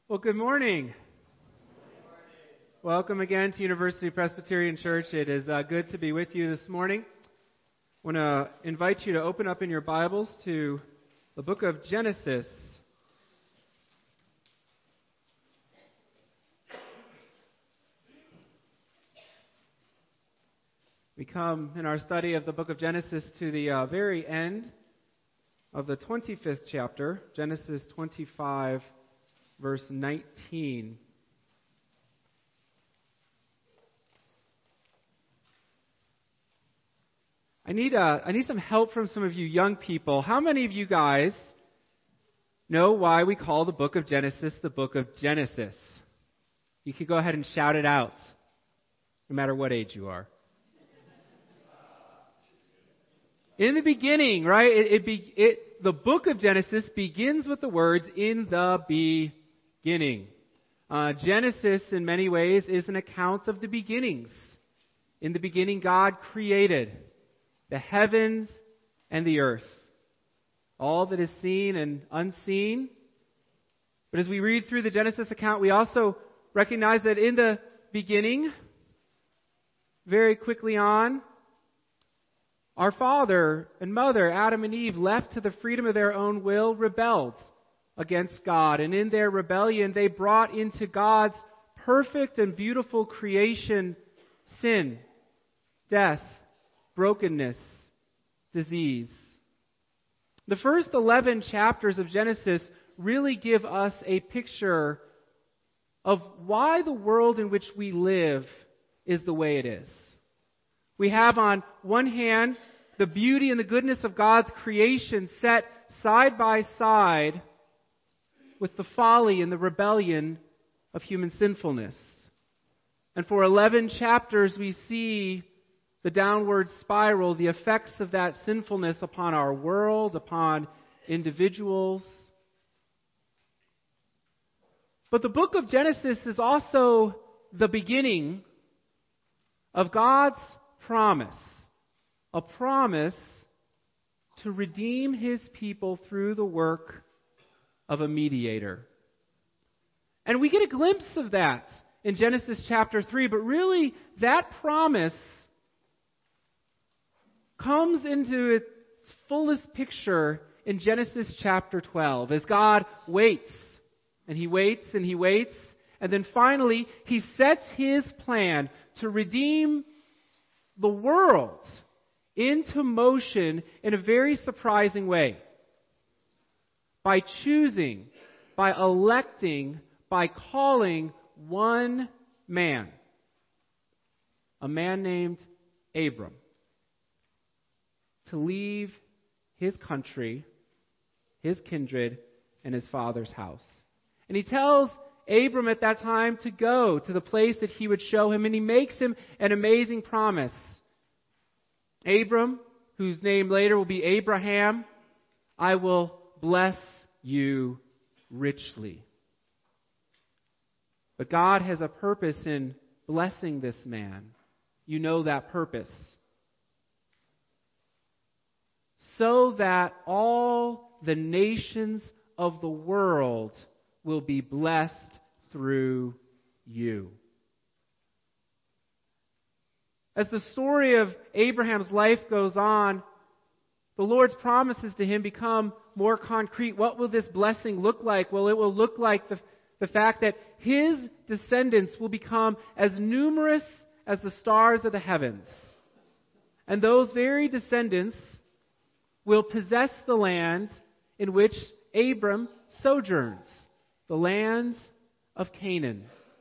Well, good morning. Welcome again to University Presbyterian Church. It is good to be with you this morning. I want to invite you to open up in your Bibles to the book of Genesis. We come in our study of the book of Genesis to the very end of the 25th chapter, Genesis 25, verse 19. I need some help from some of you young people. How many of you guys know why we call the book of Genesis the book of Genesis? You could go ahead and shout it out, no matter what age you are. In the beginning, right? The book of Genesis begins with the words, "In the beginning." Genesis, in many ways, is an account of the beginnings. In the beginning, God created the heavens and the earth, all that is seen and unseen. But as we read through the Genesis account, we also recognize that in the beginning, very quickly on, our father and mother, Adam and Eve, left to the freedom of their own will, rebelled against God. And in their rebellion, they brought into God's perfect and beautiful creation sin, death, brokenness, disease. The first 11 chapters of Genesis really give us a picture of why the world in which we live is the way it is. We have on one hand the beauty and the goodness of God's creation set side by side with the folly and the rebellion of human sinfulness. And for 11 chapters we see the downward spiral, the effects of that sinfulness upon our world, upon individuals. But the book of Genesis is also the beginning of God's promise, a promise to redeem His people through the work of a mediator. And we get a glimpse of that in Genesis chapter 3, but really that promise comes into its fullest picture in Genesis chapter 12, as God waits, and He waits, and He waits, and then finally He sets His plan to redeem the world into motion in a very surprising way. By choosing, by electing, by calling one man. A man named Abram. To leave his country, his kindred, and his father's house. And He tells Abram at that time to go to the place that He would show him, and He makes him an amazing promise. Abram, whose name later will be Abraham, I will bless you richly. But God has a purpose in blessing this man. You know that purpose. So that all the nations of the world will be blessed through you. As the story of Abraham's life goes on, the Lord's promises to him become more concrete. What will this blessing look like? Well, it will look like the fact that his descendants will become as numerous as the stars of the heavens. And those very descendants will possess the land in which Abram sojourns, the lands of Canaan.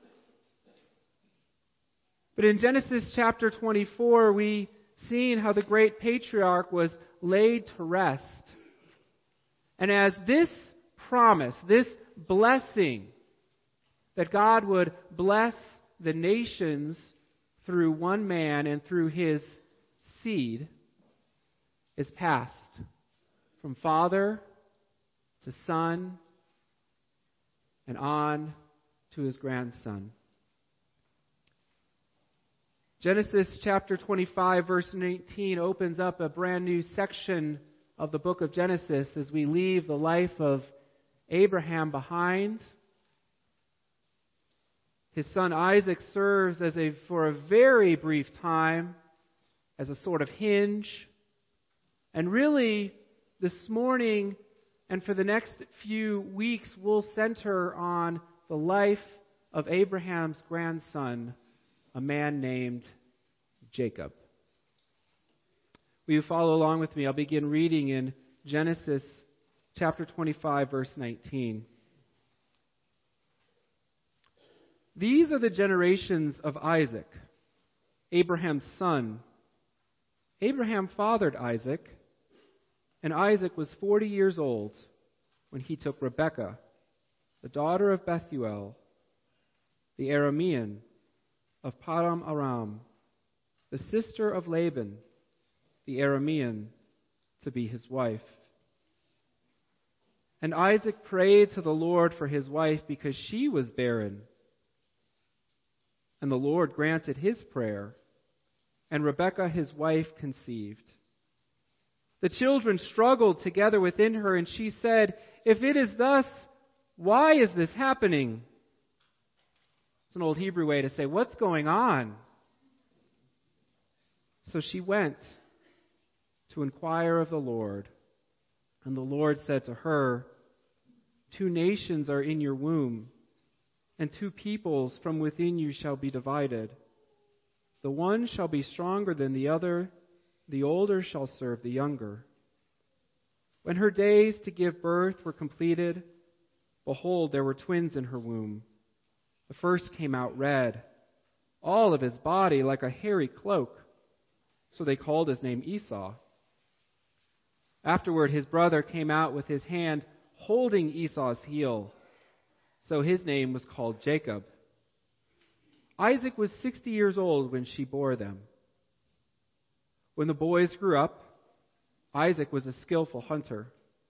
But in Genesis chapter 24, we see how the great patriarch was laid to rest. And as this promise, this blessing, that God would bless the nations through one man and through his seed, is passed from father to son and on to his grandson. Genesis chapter 25, verse 19 opens up a brand new section of the book of Genesis as we leave the life of Abraham behind His son Isaac serves for a very brief time as a sort of hinge. And really, this morning and for the next few weeks, we'll center on the life of Abraham's grandson, a man named Jacob. Will you follow along with me? I'll begin reading in Genesis chapter 25, verse 19. These are the generations of Isaac, Abraham's son. Abraham fathered Isaac, and Isaac was 40 years old when he took Rebekah, the daughter of Bethuel, the Aramean of Paddan Aram, the sister of Laban, the Aramean, to be his wife. And Isaac prayed to the Lord for his wife because she was barren. And the Lord granted his prayer, and Rebekah his wife conceived. The children struggled together within her, and she said, "If it is thus, why is this happening?" It's an old Hebrew way to say, "What's going on?" So she went to inquire of the Lord. And the Lord said to her, "Two nations are in your womb, and two peoples from within you shall be divided. The one shall be stronger than the other, the older shall serve the younger." When her days to give birth were completed, behold, there were twins in her womb. The first came out red, all of his body like a hairy cloak. So they called his name Esau. Afterward, his brother came out with his hand holding Esau's heel. So his name was called Jacob. Isaac was 60 years old when she bore them. When the boys grew up, Isaac was a skillful hunter,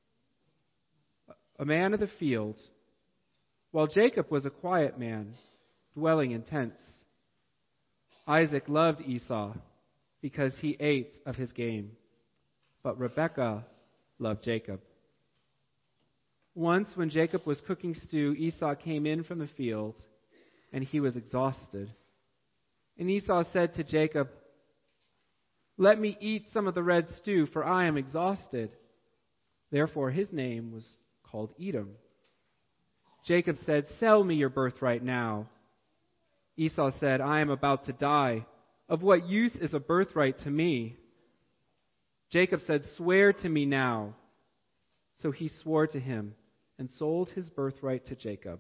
a man of the field, while Jacob was a quiet man, dwelling in tents. Isaac loved Esau because he ate of his game, but Rebekah loved Jacob. Once, when Jacob was cooking stew, Esau came in from the field, and he was exhausted. And Esau said to Jacob, "Let me eat some of the red stew, for I am exhausted." Therefore his name was called Edom. Jacob said, "Sell me your birthright now." Esau said, "I am about to die. Of what use is a birthright to me?" Jacob said, "Swear to me now." So he swore to him and sold his birthright to Jacob.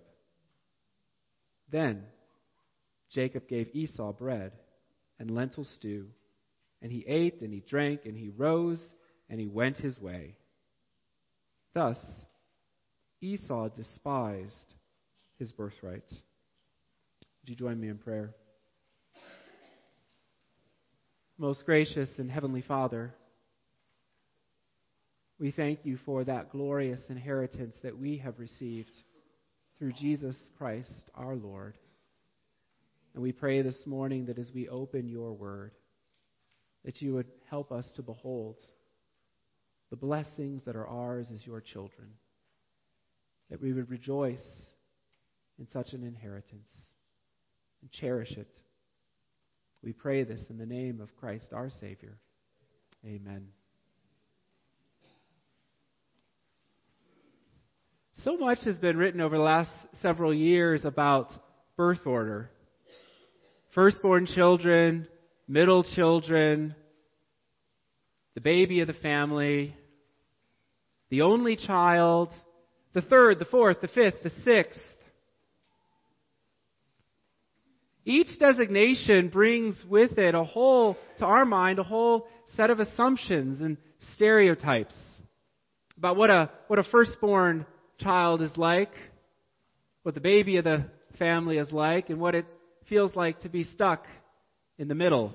Then Jacob gave Esau bread and lentil stew, and he ate and he drank and he rose and he went his way. Thus Esau despised his birthright. Would you join me in prayer? Most gracious and heavenly Father, we thank you for that glorious inheritance that we have received through Jesus Christ our Lord. And we pray this morning that as we open your word, that you would help us to behold the blessings that are ours as your children, that we would rejoice in such an inheritance and cherish it. We pray this in the name of Christ our Savior. Amen. So much has been written over the last several years about birth order. Firstborn children, middle children, the baby of the family, the only child, the third, the fourth, the fifth, the sixth. Each designation brings with it a whole set of assumptions and stereotypes about what a firstborn child is like, what the baby of the family is like, and what it feels like to be stuck in the middle.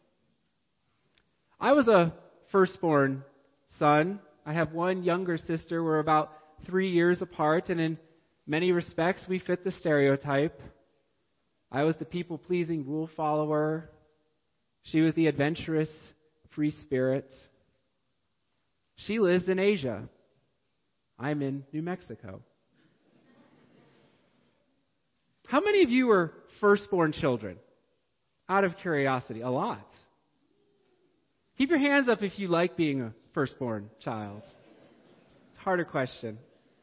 I was a firstborn son. I have one younger sister. We're about 3 years apart, and in many respects we fit the stereotype. I was the people-pleasing rule follower. She was the adventurous free spirit. She lives in Asia. I'm in New Mexico. How many of you were firstborn children? Out of curiosity, a lot. Keep your hands up if you like being a firstborn child. It's a harder question.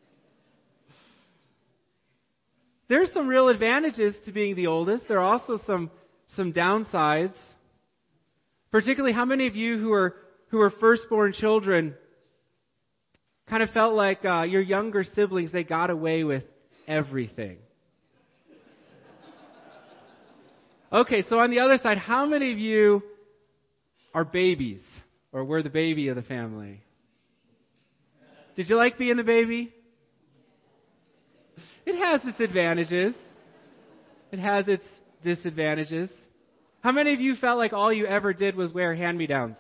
There's some real advantages to being the oldest. There are also some downsides. Particularly, how many of you who are firstborn children kind of felt like your younger siblings, they got away with everything? Okay, so on the other side, how many of you are babies or were the baby of the family? Did you like being the baby? It has its advantages. It has its disadvantages. How many of you felt like all you ever did was wear hand-me-downs?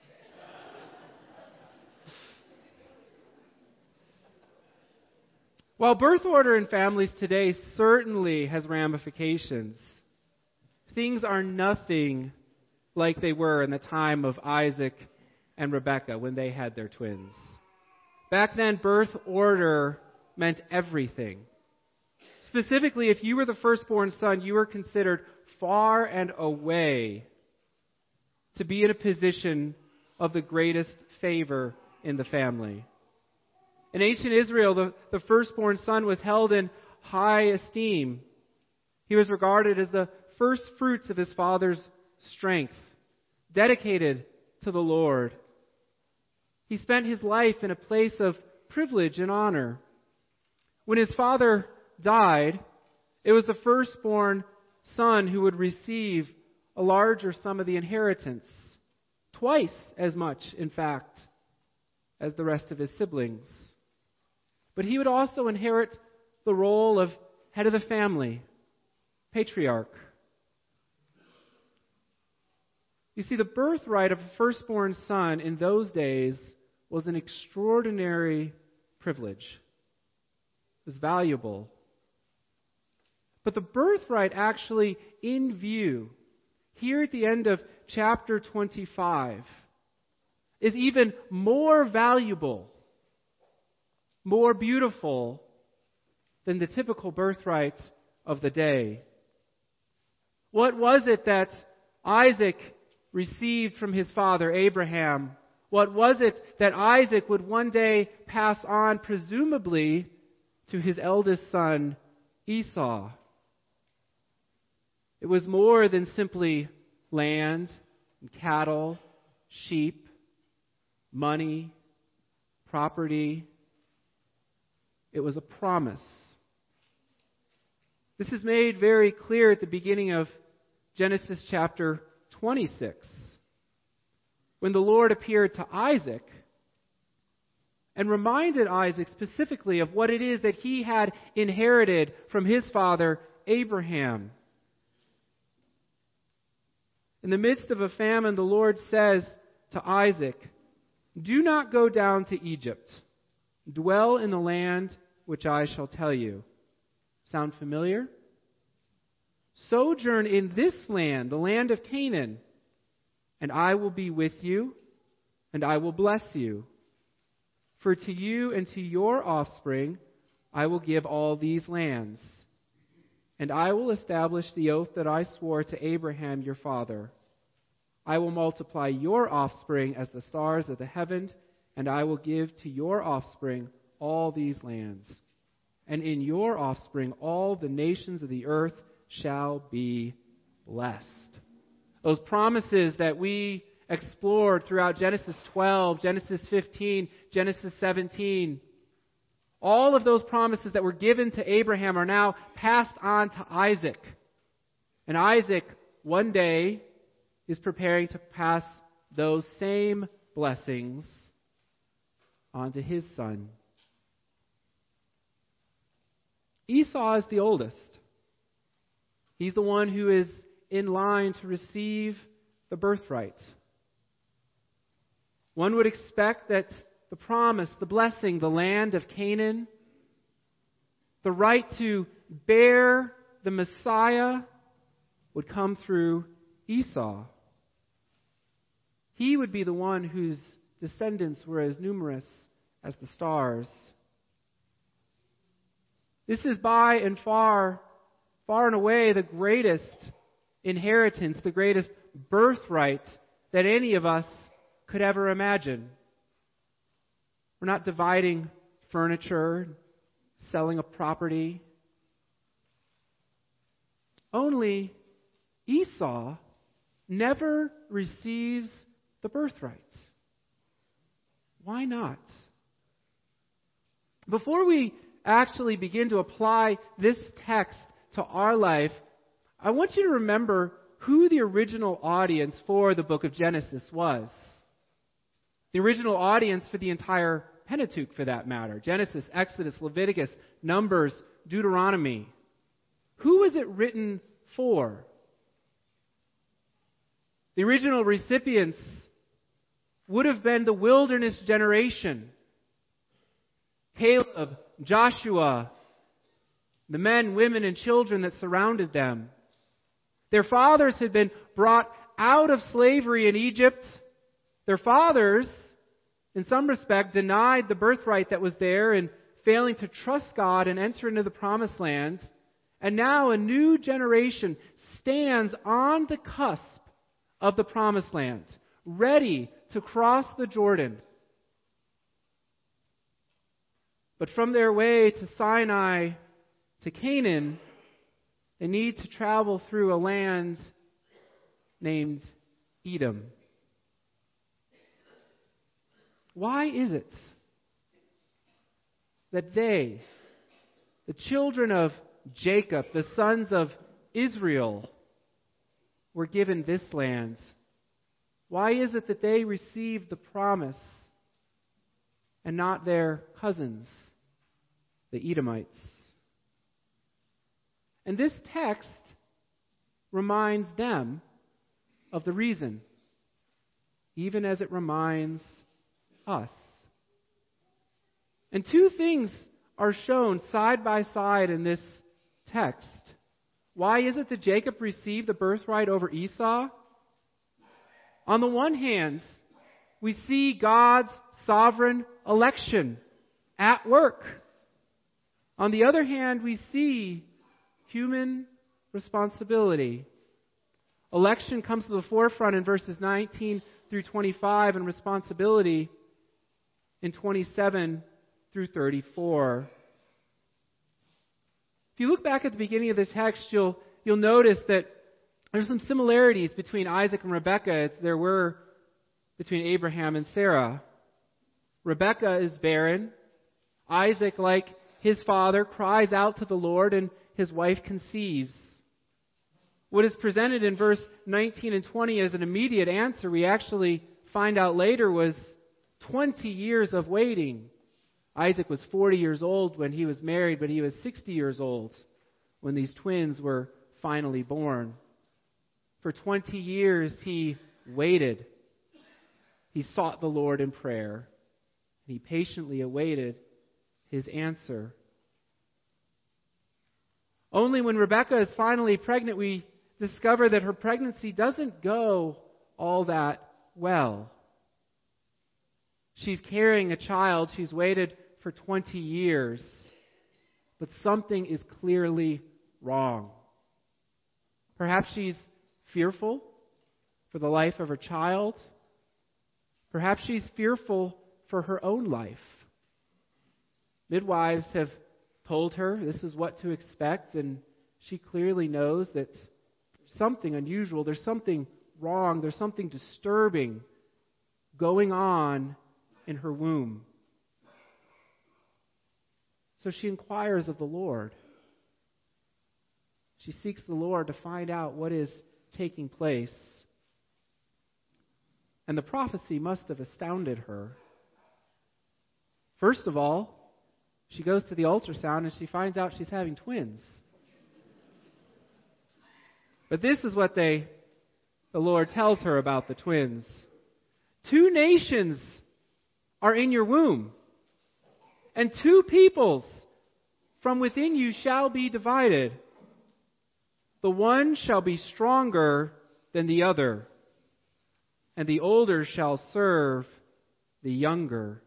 While birth order in families today certainly has ramifications, things are nothing like they were in the time of Isaac and Rebekah when they had their twins. Back then, birth order meant everything. Specifically, if you were the firstborn son, you were considered far and away to be in a position of the greatest favor in the family. In ancient Israel, the firstborn son was held in high esteem. He was regarded as the first fruits of his father's strength, dedicated to the Lord. He spent his life in a place of privilege and honor. When his father died, it was the firstborn son who would receive a larger sum of the inheritance, twice as much, in fact, as the rest of his siblings. But he would also inherit the role of head of the family, patriarch. You see, the birthright of a firstborn son in those days was an extraordinary privilege. It was valuable. But the birthright actually in view, here at the end of chapter 25, is even more valuable, more beautiful than the typical birthright of the day. What was it that Isaac received from his father Abraham? What was it that Isaac would one day pass on, presumably, to his eldest son Esau? It was more than simply land, and cattle, sheep, money, property. It was a promise. This is made very clear at the beginning of Genesis chapter 26, when the Lord appeared to Isaac and reminded Isaac specifically of what it is that he had inherited from his father Abraham. In the midst of a famine, the Lord says to Isaac, "Do not go down to Egypt. Dwell in the land which I shall tell you." Sound familiar? "Sojourn in this land, the land of Canaan, and I will be with you, and I will bless you. For to you and to your offspring I will give all these lands. And I will establish the oath that I swore to Abraham your father. I will multiply your offspring as the stars of the heaven, and I will give to your offspring all these lands. And in your offspring all the nations of the earth shall be blessed." Those promises that we explored throughout Genesis 12, Genesis 15, Genesis 17, all of those promises that were given to Abraham are now passed on to Isaac. And Isaac, one day, is preparing to pass those same blessings on to his son. Esau is the oldest. He's the one who is in line to receive the birthright. One would expect that the promise, the blessing, the land of Canaan, the right to bear the Messiah would come through Esau. He would be the one whose descendants were as numerous as the stars. This is by and far far and away the greatest inheritance, the greatest birthright that any of us could ever imagine. We're not dividing furniture, selling a property. Only Esau never receives the birthright. Why not? Before we actually begin to apply this text to our life, I want you to remember who the original audience for the book of Genesis was. The original audience for the entire Pentateuch, for that matter. Genesis, Exodus, Leviticus, Numbers, Deuteronomy. Who was it written for? The original recipients would have been the wilderness generation. Caleb, Joshua, the men, women, and children that surrounded them. Their fathers had been brought out of slavery in Egypt. Their fathers, in some respect, denied the birthright that was there and failing to trust God and enter into the promised land. And now a new generation stands on the cusp of the promised land, ready to cross the Jordan. But from their way to Sinai, to Canaan, they need to travel through a land named Edom. Why is it that they, the children of Jacob, the sons of Israel, were given this land? Why is it that they received the promise and not their cousins, the Edomites? And this text reminds them of the reason, even as it reminds us. And two things are shown side by side in this text. Why is it that Jacob received the birthright over Esau? On the one hand, we see God's sovereign election at work. On the other hand, we see human responsibility. Election comes to the forefront in verses 19 through 25, and responsibility in 27 through 34. If you look back at the beginning of this text, you'll notice that there's some similarities between Isaac and Rebekah as there were between Abraham and Sarah. Rebekah is barren. Isaac, like his father, cries out to the Lord, and his wife conceives. What is presented in verse 19 and 20 as an immediate answer, we actually find out later, was 20 years of waiting. Isaac was 40 years old when he was married, but he was 60 years old when these twins were finally born. For 20 years he waited. He sought the Lord in prayer. He patiently awaited his answer. Only when Rebekah is finally pregnant, we discover that her pregnancy doesn't go all that well. She's carrying a child. She's waited for 20 years. But something is clearly wrong. Perhaps she's fearful for the life of her child. Perhaps she's fearful for her own life. Midwives have told her this is what to expect, and she clearly knows that there's something unusual, there's something wrong, there's something disturbing going on in her womb. So she inquires of the Lord. She seeks the Lord to find out what is taking place. And the prophecy must have astounded her. First of all, she goes to the ultrasound and she finds out she's having twins. But this is what the Lord tells her about the twins. 2 nations are in your womb, and 2 peoples from within you shall be divided. The one shall be stronger than the other, and the older shall serve the younger.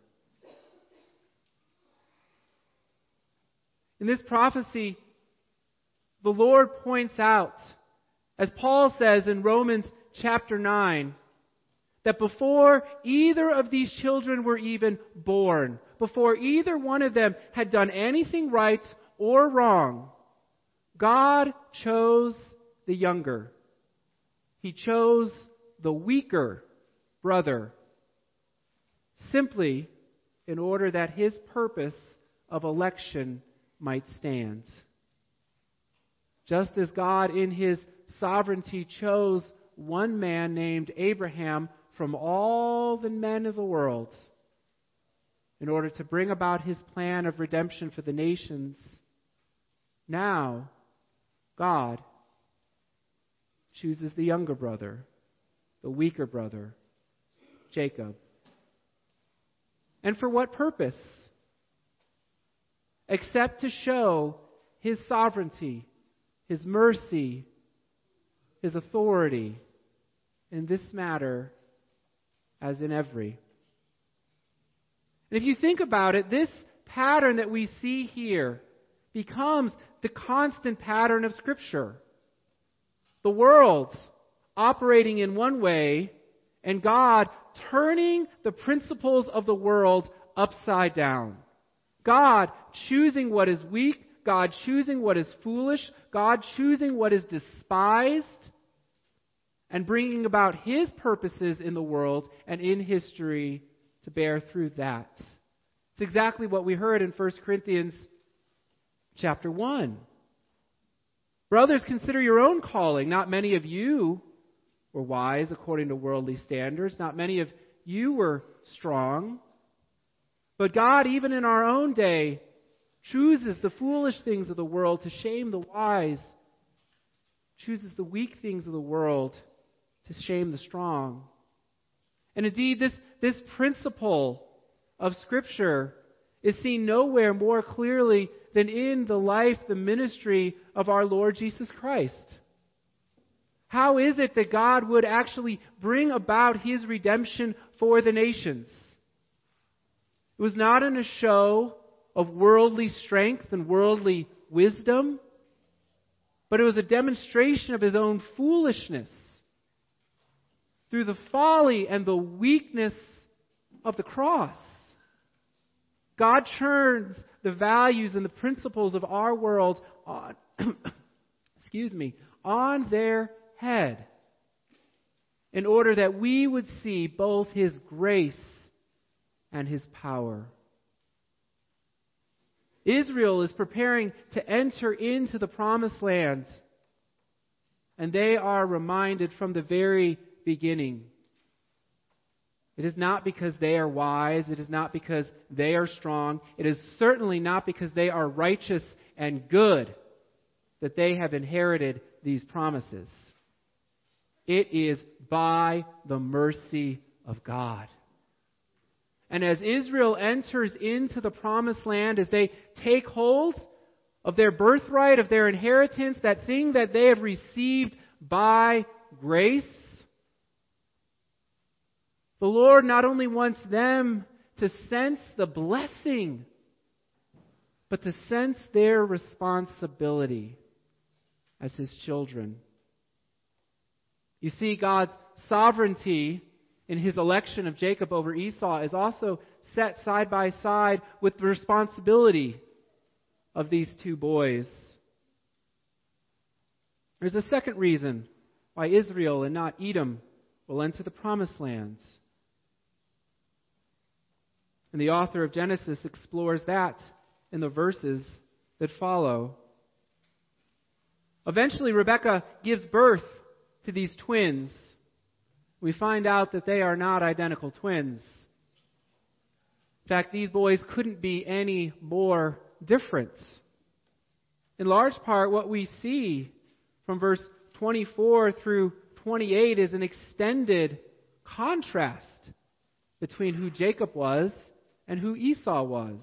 In this prophecy, the Lord points out, as Paul says in Romans chapter 9, that before either of these children were even born, before either one of them had done anything right or wrong, God chose the younger. He chose the weaker brother, simply in order that his purpose of election might stand. Just as God in His sovereignty chose one man named Abraham from all the men of the world in order to bring about His plan of redemption for the nations, now God chooses the younger brother, the weaker brother, Jacob. And for what purpose? Except to show His sovereignty, His mercy, His authority in this matter as in every. And if you think about it, this pattern that we see here becomes the constant pattern of Scripture. The world operating in one way, and God turning the principles of the world upside down. God choosing what is weak, God choosing what is foolish, God choosing what is despised, and bringing about His purposes in the world and in history to bear through that. It's exactly what we heard in 1 Corinthians chapter 1. Brothers, consider your own calling. Not many of you were wise according to worldly standards. Not many of you were strong. But God, even in our own day, chooses the foolish things of the world to shame the wise, chooses the weak things of the world to shame the strong. And indeed, this principle of Scripture is seen nowhere more clearly than in the life, the ministry of our Lord Jesus Christ. How is it that God would actually bring about His redemption for the nations? It was not in a show of worldly strength and worldly wisdom, but it was a demonstration of His own foolishness through the folly and the weakness of the cross. God turns the values and the principles of our world on, on their head in order that we would see both His grace and His power. Israel is preparing to enter into the promised land, and they are reminded from the very beginning. It is not because they are wise. It is not because they are strong. It is certainly not because they are righteous and good that they have inherited these promises. It is by the mercy of God. And as Israel enters into the promised land, as they take hold of their birthright, of their inheritance, that thing that they have received by grace, the Lord not only wants them to sense the blessing, but to sense their responsibility as His children. You see, God's sovereignty in His election of Jacob over Esau is also set side by side with the responsibility of these two boys. There's a second reason why Israel and not Edom will enter the promised lands. And the author of Genesis explores that in the verses that follow. Eventually, Rebekah gives birth to these twins. We find out that they are not identical twins. In fact, these boys couldn't be any more different. In large part, what we see from verse 24 through 28 is an extended contrast between who Jacob was and who Esau was.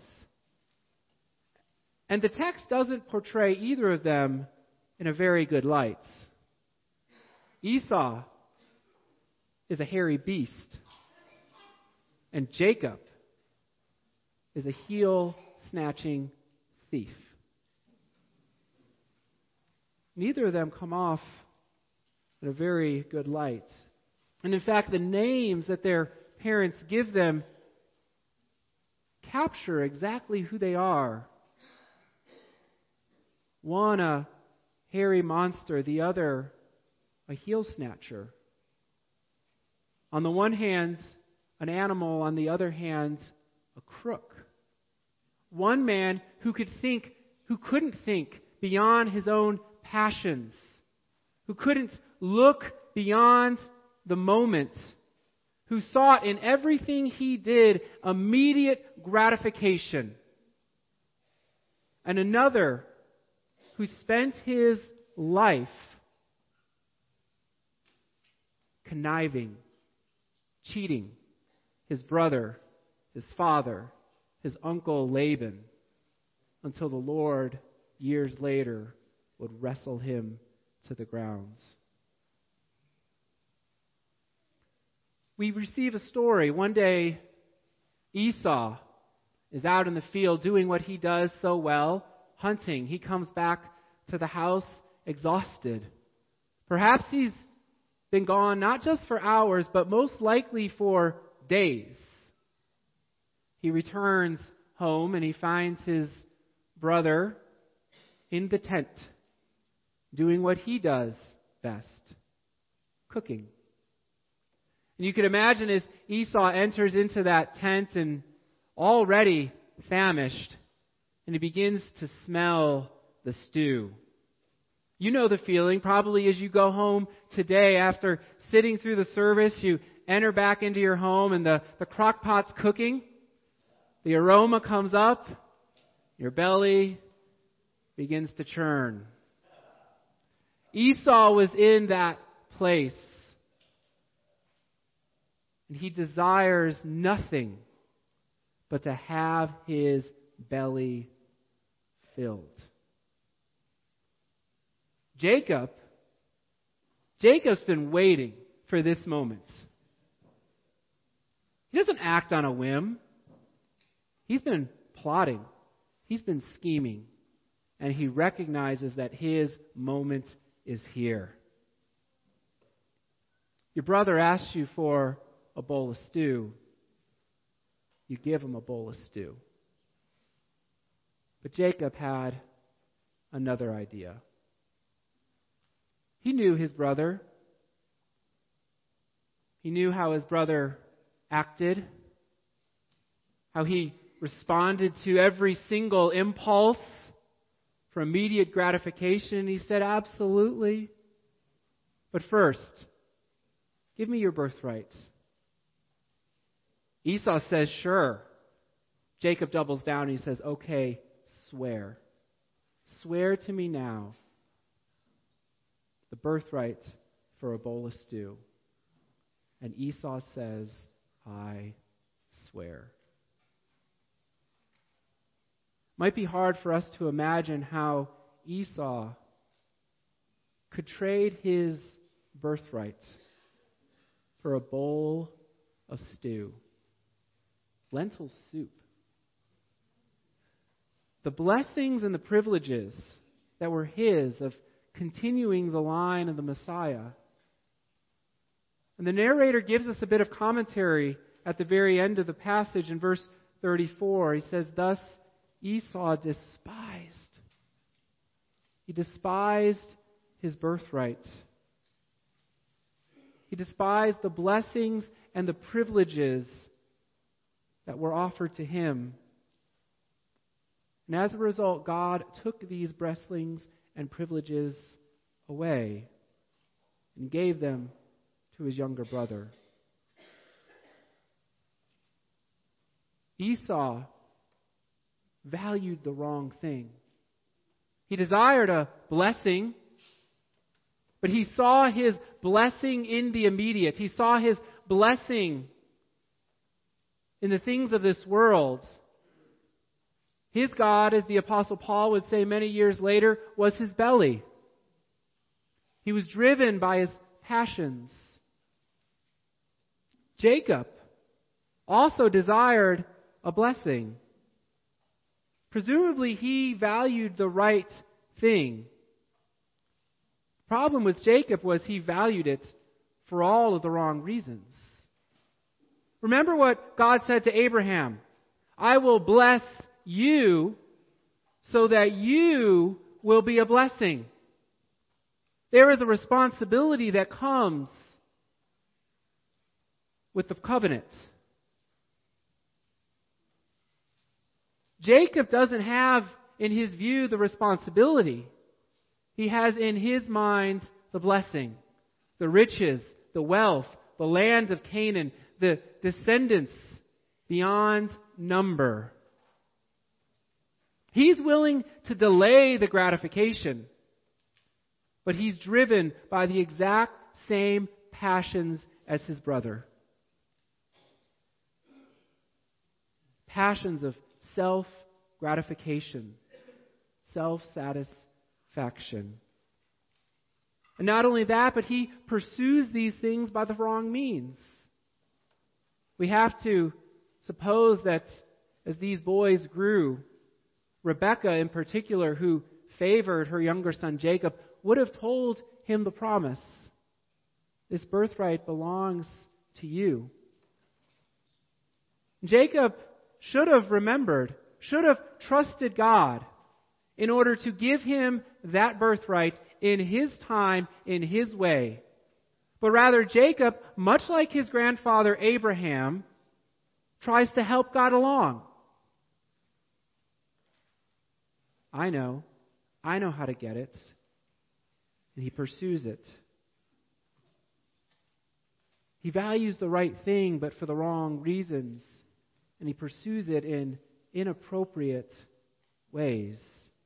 And the text doesn't portray either of them in a very good light. Esau is a hairy beast, and Jacob is a heel-snatching thief. neither of them come off in a very good light. And in fact, the names that their parents give them capture exactly who they are. One, a hairy monster, the other, a heel snatcher. On the one hand, an animal, on the other hand, a crook. One man who couldn't think beyond his own passions, who couldn't look beyond the moment, who sought in everything he did immediate gratification. And another who spent his life conniving, cheating his brother, his father, his uncle Laban, until the Lord, years later, would wrestle him to the ground. We receive a story. One day, Esau is out in the field doing what he does so well, hunting. He comes back to the house exhausted. Perhaps he's been gone not just for hours, but most likely for days. He returns home and he finds his brother in the tent, doing what he does best, cooking. And you can imagine as Esau enters into that tent and already famished, and he begins to smell the stew. You know the feeling, probably as you go home today after sitting through the service, you enter back into your home and the crock pot's cooking. The aroma comes up, your belly begins to churn. Esau was in that place. And he desires nothing but to have his belly filled. Jacob's been waiting for this moment. He doesn't act on a whim. He's been plotting. He's been scheming. And he recognizes that his moment is here. Your brother asks you for a bowl of stew. You give him a bowl of stew. But Jacob had another idea. He knew his brother. He knew how his brother acted, how he responded to every single impulse for immediate gratification. He said, absolutely. But first, give me your birthright. Esau says, sure. Jacob doubles down and he says, okay, swear. Swear to me now the birthright for a bowl of stew. And Esau says, I swear. Might be hard for us to imagine how Esau could trade his birthright for a bowl of stew. Lentil soup. The blessings and the privileges that were his of continuing the line of the Messiah. And the narrator gives us a bit of commentary at the very end of the passage in verse 34. He says, thus Esau despised. He despised his birthright. He despised the blessings and the privileges that were offered to him. And as a result, God took these blessings and privileges away and gave them to his younger brother. Esau valued the wrong thing. He desired a blessing, but he saw his blessing in the immediate. He saw his blessing in the things of this world. His God, as the Apostle Paul would say many years later, was his belly. He was driven by his passions. Jacob also desired a blessing. Presumably he valued the right thing. Problem with Jacob was he valued it for all of the wrong reasons. Remember what God said to Abraham, I will bless you so that you will be a blessing. There is a responsibility that comes with the covenant. Jacob doesn't have, in his view, the responsibility. He has in his mind the blessing, the riches, the wealth, the land of Canaan, the descendants beyond number. He's willing to delay the gratification, but he's driven by the exact same passions as his brother. Passions of self-gratification, self-satisfaction. And not only that, but he pursues these things by the wrong means. We have to suppose that as these boys grew, Rebekah in particular, who favored her younger son Jacob, would have told him the promise. This birthright belongs to you. Jacob should have remembered, should have trusted God in order to give him that birthright in his time, in his way. But rather, Jacob, much like his grandfather Abraham, tries to help God along. I know how to get it. And he pursues it. He values the right thing, but for the wrong reasons. And he pursues it in inappropriate ways.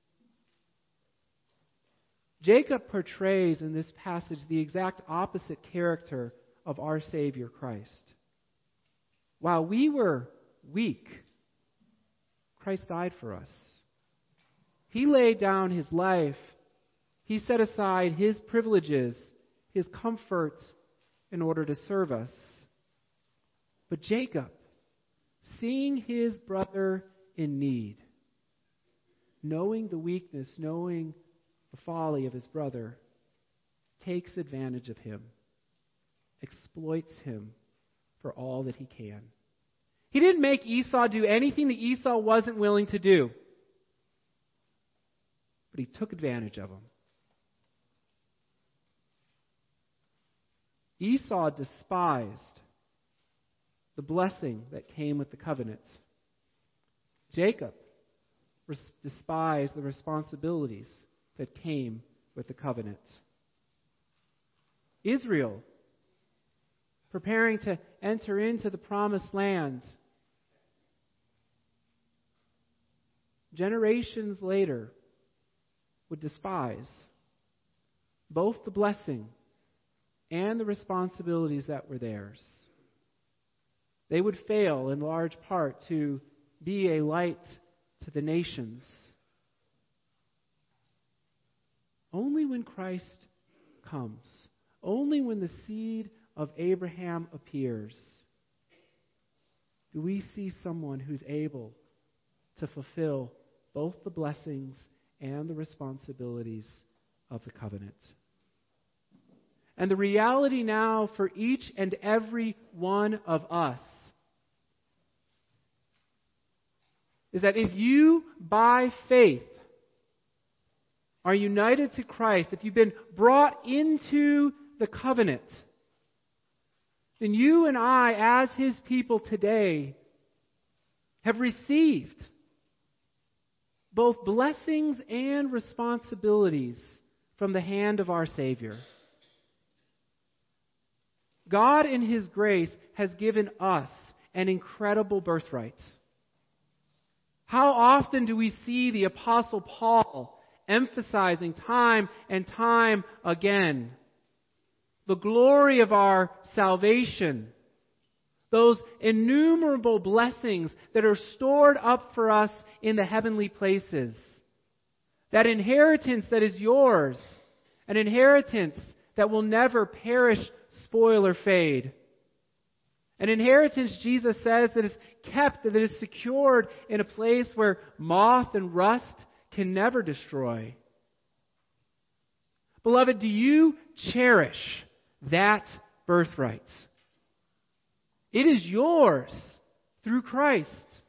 Jacob portrays in this passage the exact opposite character of our Savior Christ. While we were weak, Christ died for us. He laid down his life. He set aside his privileges, his comfort, in order to serve us. But Jacob, seeing his brother in need, knowing the weakness, knowing the folly of his brother, takes advantage of him, exploits him for all that he can. He didn't make Esau do anything that Esau wasn't willing to do, but he took advantage of him. Esau despised the blessing that came with the covenant. Jacob despised the responsibilities that came with the covenant. Israel, preparing to enter into the promised land, generations later would despise both the blessing and the responsibilities that were theirs. They would fail in large part to be a light to the nations. Only when Christ comes, only when the seed of Abraham appears, do we see someone who's able to fulfill both the blessings and the responsibilities of the covenant. And the reality now for each and every one of us is that if you, by faith, are united to Christ, if you've been brought into the covenant, then you and I, as His people today, have received both blessings and responsibilities from the hand of our Savior. God, in His grace, has given us an incredible birthright. How often do we see the Apostle Paul emphasizing time and time again the glory of our salvation, those innumerable blessings that are stored up for us in the heavenly places, that inheritance that is yours, an inheritance that will never perish, spoil, or fade. An inheritance, Jesus says, that is kept, that is secured in a place where moth and rust can never destroy. Beloved, do you cherish that birthright? It is yours through Christ.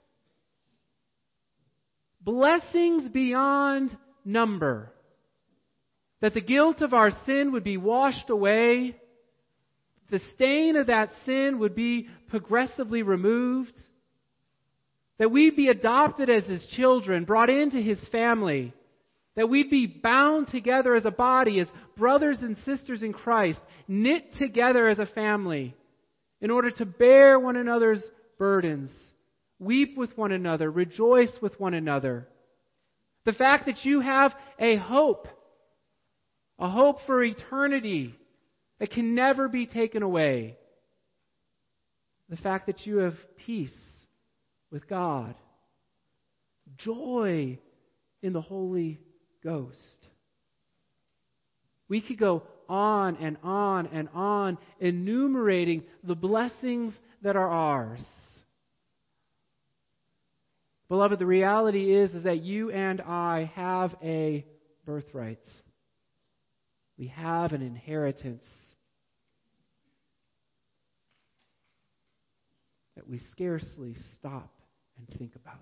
Blessings beyond number. That the guilt of our sin would be washed away. The stain of that sin would be progressively removed. That we'd be adopted as His children, brought into His family. That we'd be bound together as a body, as brothers and sisters in Christ, knit together as a family in order to bear one another's burdens, weep with one another, rejoice with one another. The fact that you have a hope for eternity that can never be taken away. The fact that you have peace with God, joy in the Holy Ghost. We could go on and on and on, enumerating the blessings that are ours. Beloved, the reality is that you and I have a birthright. We have an inheritance that we scarcely stop and think about.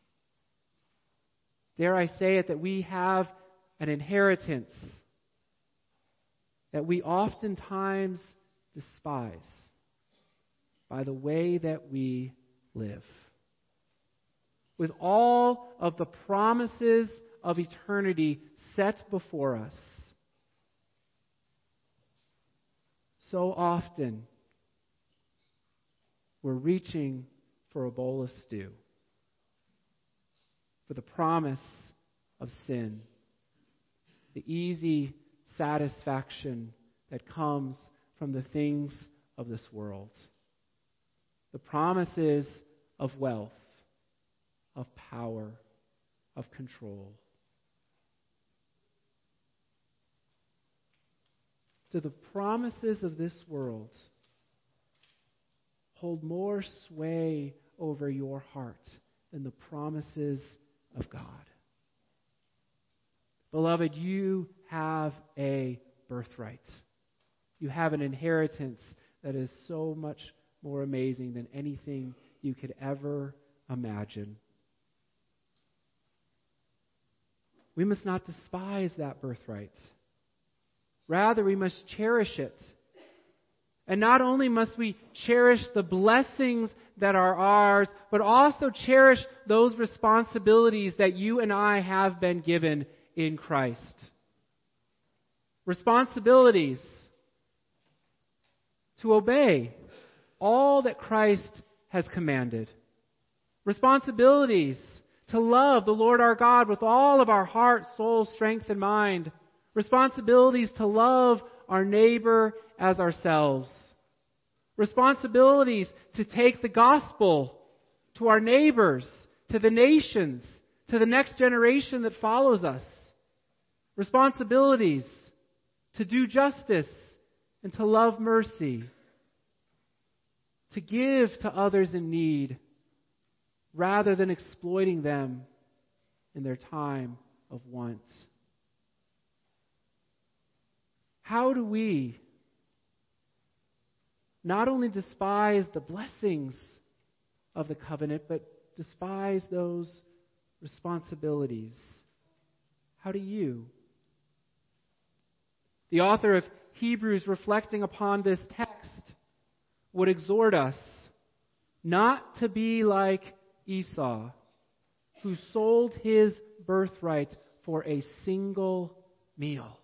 Dare I say it, that we have an inheritance that we oftentimes despise by the way that we live. With all of the promises of eternity set before us, so often we're reaching for a bowl of stew, for the promise of sin, the easy satisfaction that comes from the things of this world, the promises of wealth, of power, of control. Do the promises of this world hold more sway over your heart than the promises of God? Beloved, you have a birthright. You have an inheritance that is so much more amazing than anything you could ever imagine. We must not despise that birthright. Rather, we must cherish it. And not only must we cherish the blessings that are ours, but also cherish those responsibilities that you and I have been given in Christ. Responsibilities to obey all that Christ has commanded. Responsibilities to love the Lord our God with all of our heart, soul, strength, and mind. Responsibilities to love our neighbor as ourselves. Responsibilities to take the gospel to our neighbors, to the nations, to the next generation that follows us. Responsibilities to do justice and to love mercy. To give to others in need rather than exploiting them in their time of want. How do we not only despise the blessings of the covenant, but despise those responsibilities? How do you? The author of Hebrews, reflecting upon this text, would exhort us not to be like Esau, who sold his birthright for a single meal.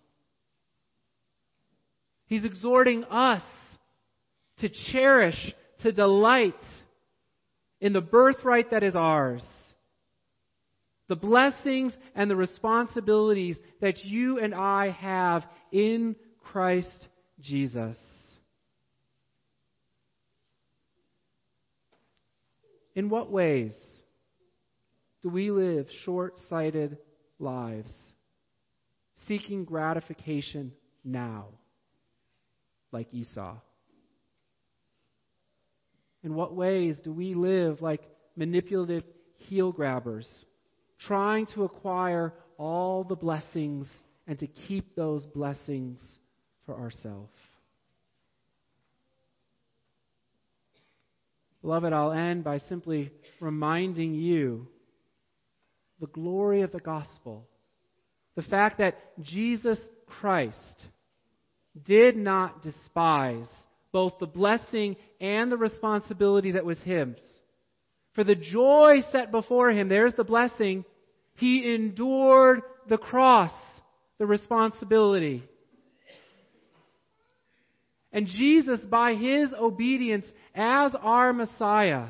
He's exhorting us to cherish, to delight in the birthright that is ours. The blessings and the responsibilities that you and I have in Christ Jesus. In what ways do we live short-sighted lives, seeking gratification now, like Esau? In what ways do we live like manipulative heel grabbers, trying to acquire all the blessings and to keep those blessings for ourselves. Beloved, I'll end by simply reminding you the glory of the gospel. The fact that Jesus Christ did not despise both the blessing and the responsibility that was His. For the joy set before Him, there's the blessing, He endured the cross, the responsibility. And Jesus, by His obedience as our Messiah,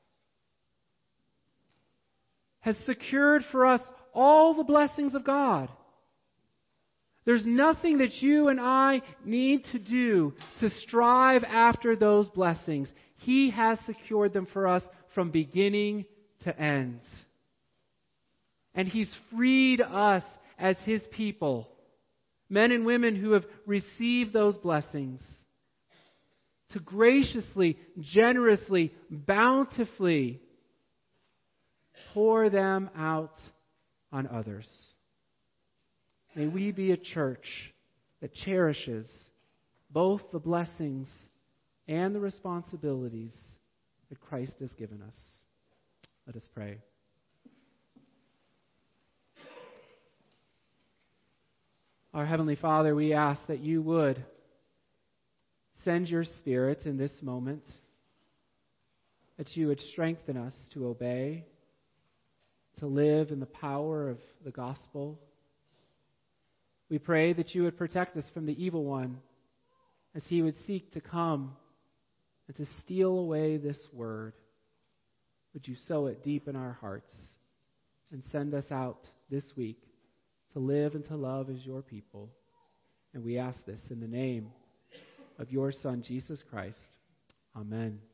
has secured for us all the blessings of God. There's nothing that you and I need to do to strive after those blessings. He has secured them for us from beginning to end. And He's freed us as His people, men and women who have received those blessings, to graciously, generously, bountifully pour them out on others. May we be a church that cherishes both the blessings and the responsibilities that Christ has given us. Let us pray. Our Heavenly Father, we ask that you would send your Spirit in this moment, that you would strengthen us to obey, to live in the power of the gospel. We pray that you would protect us from the evil one as he would seek to come and to steal away this word. Would you sow it deep in our hearts and send us out this week to live and to love as your people. And we ask this in the name of your Son, Jesus Christ. Amen.